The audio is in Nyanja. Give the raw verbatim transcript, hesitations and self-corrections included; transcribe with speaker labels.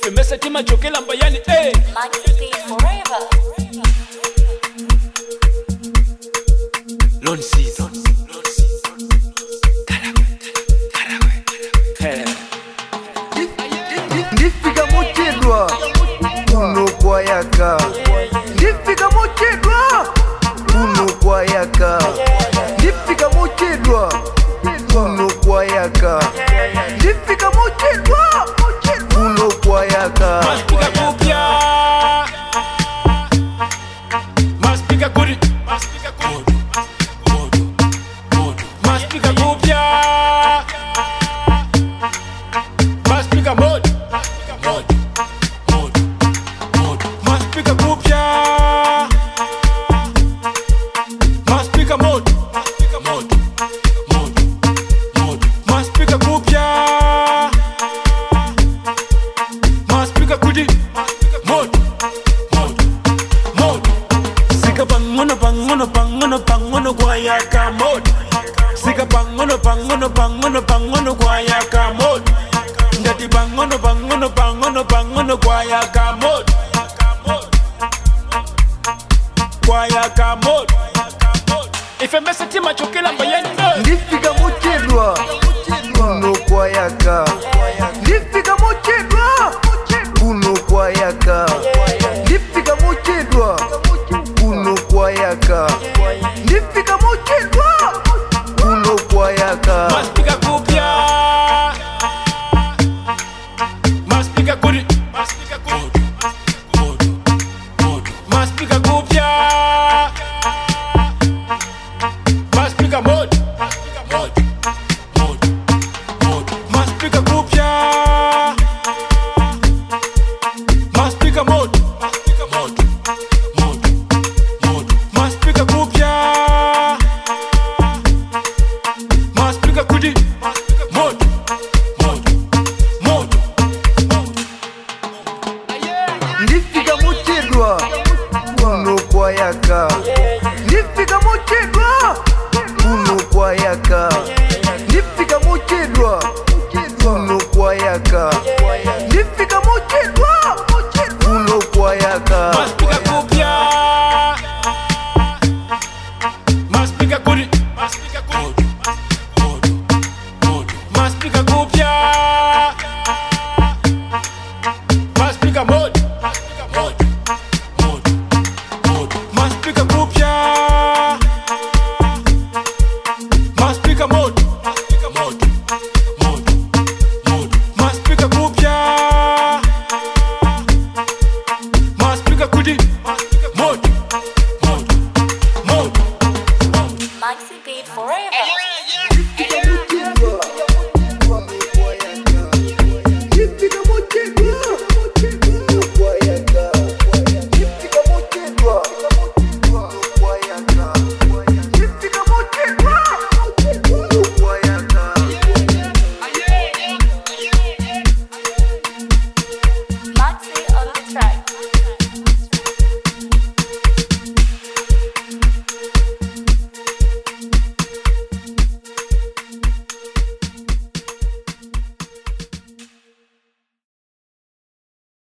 Speaker 1: If mesa tima chokela mbayani eh
Speaker 2: Maxi Beat forever.
Speaker 1: Lone season Lone season Karagwe Karagwe
Speaker 3: Ndifika mochedwa Uno kwa yaka Ndifika mochedwa Uno kwa yaka Ndifika mochedwa Uno kwa yaka Ndifika mochedwa Uno kwa yaka
Speaker 1: Maspika kupya Maspika kuri Maspika kodo Kodo Kodo Maspika kupya Maspika mod Mod Mod Mod Maspika kupya Maspika mod Maspika mod Mod Mod Maspika kupya Maspika kudi Mod Mod Mod Sika pangono pangono pangono pangono kwa yaka mod Sika pangono pangono pangono pangono kwa yaka mod Ndati pangono pangono pangono pangono kwa yaka mod Kwa yaka mod Ife mesa tima chokela mbayani
Speaker 3: Ndifika mochedwa Uno kwa yaka Ndifika mochedwa Uno kwa yaka Ndifika mochedwa Uno kwa yaka Ndifika mochedwa Uno kwa yaka
Speaker 1: Maspika kupya Maspika kuri Maspika kodo Kodo Kodo Maspika kupya Maspika mod Maspika mod Mod Mod Maspika kupya Maspika mod Maspika mod Mod Mod Maspika kupya Maspika kudi Mod Mod Mod
Speaker 3: Ndifika mochedwa Uno kwa yaka Ndifika mochedwa Uno kwa yaka Ndifika mochedwa Uno kwa yaka Ndifika mochedwa Uno kwa yaka
Speaker 1: Maspika kupya Maspika kuri Maspika kodo Kodo Kodo Maspika kupya Maspika mod Maspika mod Mod Mod Maspika kupya Maspika mod Maspika mod Mod Mod Maspika kupya Maspika kudi Mod Mod Mod
Speaker 2: Maxi Beat forever.